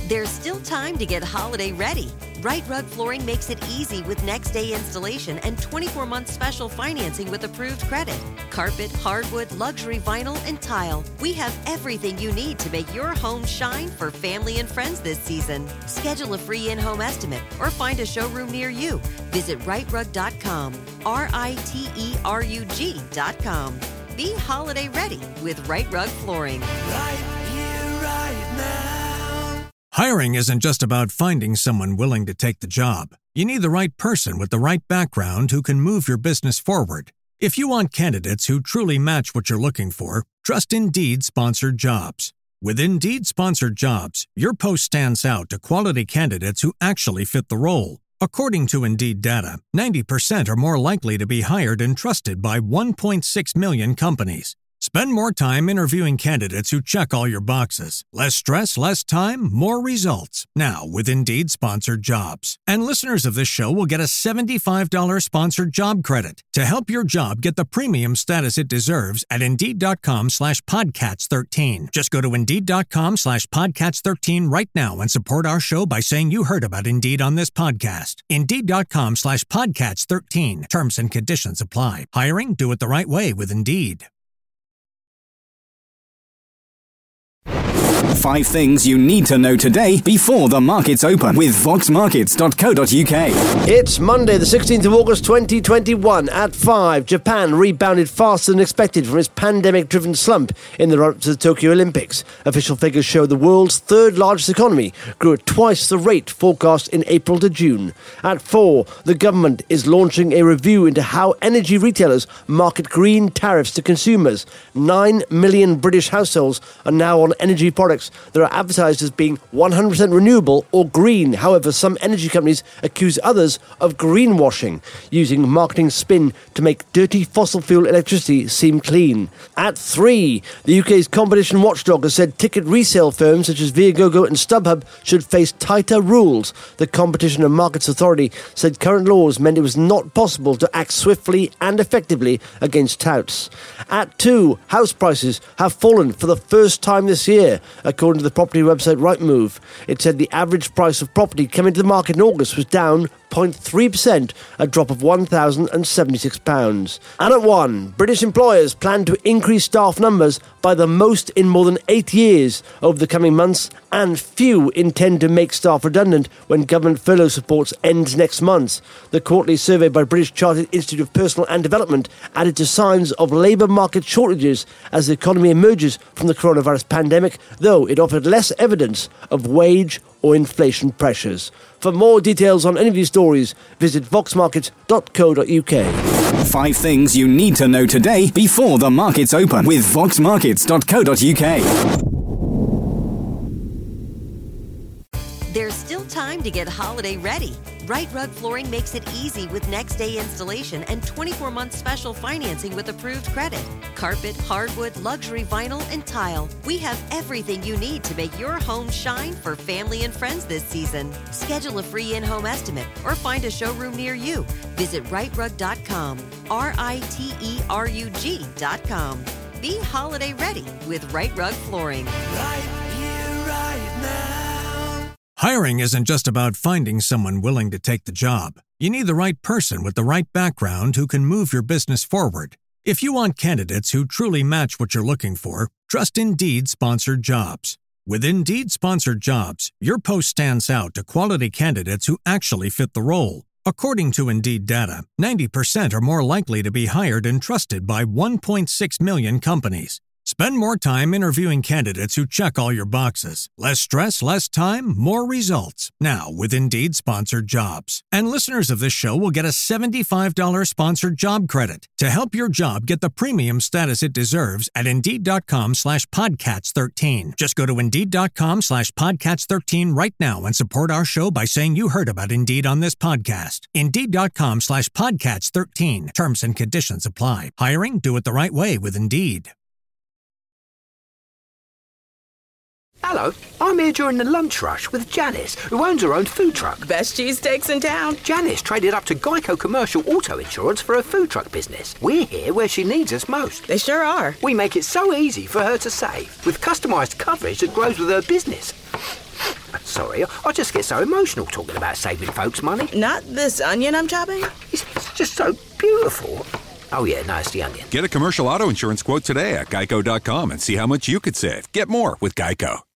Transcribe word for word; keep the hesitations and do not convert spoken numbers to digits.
There's still time to get holiday ready. Right Rug Flooring makes it easy with next-day installation and twenty-four month special financing with approved credit. Carpet, hardwood, luxury vinyl, and tile. We have everything you need to make your home shine for family and friends this season. Schedule a free in-home estimate or find a showroom near you. Visit right rug dot com, R I T E R U G dot com. Be holiday ready with Right Rug Flooring. Right here, right now. Hiring isn't just about finding someone willing to take the job. You need the right person with the right background who can move your business forward. If you want candidates who truly match what you're looking for, trust Indeed Sponsored Jobs. With Indeed Sponsored Jobs, your post stands out to quality candidates who actually fit the role. According to Indeed data, ninety percent are more likely to be hired and trusted by one point six million companies. Spend more time interviewing candidates who check all your boxes. Less stress, less time, more results. Now with Indeed Sponsored Jobs. And listeners of this show will get a seventy-five dollars sponsored job credit to help your job get the premium status it deserves at Indeed.com slash Podcats13. Just go to Indeed.com slash Podcats13 right now and support our show by saying you heard about Indeed on this podcast. Indeed.com slash Podcats13. Terms and conditions apply. Hiring? Do it the right way with Indeed. Five things you need to know today before the markets open with vox markets dot co dot uk. It's Monday, the sixteenth of August, twenty twenty-one. At five, Japan rebounded faster than expected from its pandemic-driven slump in the run-up to the Tokyo Olympics. Official figures show the world's third-largest economy grew at twice the rate forecast in April to June. At four, the government is launching a review into how energy retailers market green tariffs to consumers. Nine million British households are now on energy products that are advertised as being one hundred percent renewable or green. However, some energy companies accuse others of greenwashing, using marketing spin to make dirty fossil fuel electricity seem clean. At three, the U K's competition watchdog has said ticket resale firms such as Viagogo and StubHub should face tighter rules. The Competition and Markets Authority said current laws meant it was not possible to act swiftly and effectively against touts. At two, house prices have fallen for the first time this year, according to the property website Rightmove. It said the average price of property coming to the market in August was down zero point three percent, a drop of one thousand seventy-six pounds. And at one, British employers plan to increase staff numbers by the most in more than eight years over the coming months, and few intend to make staff redundant when government furlough supports ends next month. The quarterly survey by British Chartered Institute of Personnel and Development added to signs of labour market shortages as the economy emerges from the coronavirus pandemic, though it offered less evidence of wage or inflation pressures. For more details on any of these stories, visit vox markets dot co dot uk. Five things you need to know today before the markets open with vox markets dot co dot uk. There's still time to get holiday ready. Right Rug Flooring makes it easy with next-day installation and twenty-four month special financing with approved credit. Carpet, hardwood, luxury vinyl, and tile. We have everything you need to make your home shine for family and friends this season. Schedule a free in-home estimate or find a showroom near you. Visit right rug dot com, R I T E R U G dot com. Be holiday ready with Right Rug Flooring. Right here, right now. Hiring isn't just about finding someone willing to take the job. You need the right person with the right background who can move your business forward. If you want candidates who truly match what you're looking for, trust Indeed Sponsored Jobs. With Indeed Sponsored Jobs, your post stands out to quality candidates who actually fit the role. According to Indeed data, ninety percent are more likely to be hired and trusted by one point six million companies. Spend more time interviewing candidates who check all your boxes. Less stress, less time, more results. Now with Indeed Sponsored Jobs. And listeners of this show will get a seventy-five dollars sponsored job credit to help your job get the premium status it deserves at Indeed.com slash Podcats13. Just go to Indeed.com slash Podcats13 right now and support our show by saying you heard about Indeed on this podcast. Indeed.com slash Podcats13. Terms and conditions apply. Hiring? Do it the right way with Indeed. Hello, I'm here during the lunch rush with Janice, who owns her own food truck. Best cheesesteaks in town. Janice traded up to Geico Commercial Auto Insurance for her food truck business. We're here where she needs us most. They sure are. We make it so easy for her to save, with customised coverage that grows with her business. sorry. I just get so emotional talking about saving folks money. Not this onion I'm chopping? It's, it's just so beautiful. Oh, yeah, no, it's the onion. Get a commercial auto insurance quote today at geico dot com and see how much you could save. Get more with Geico.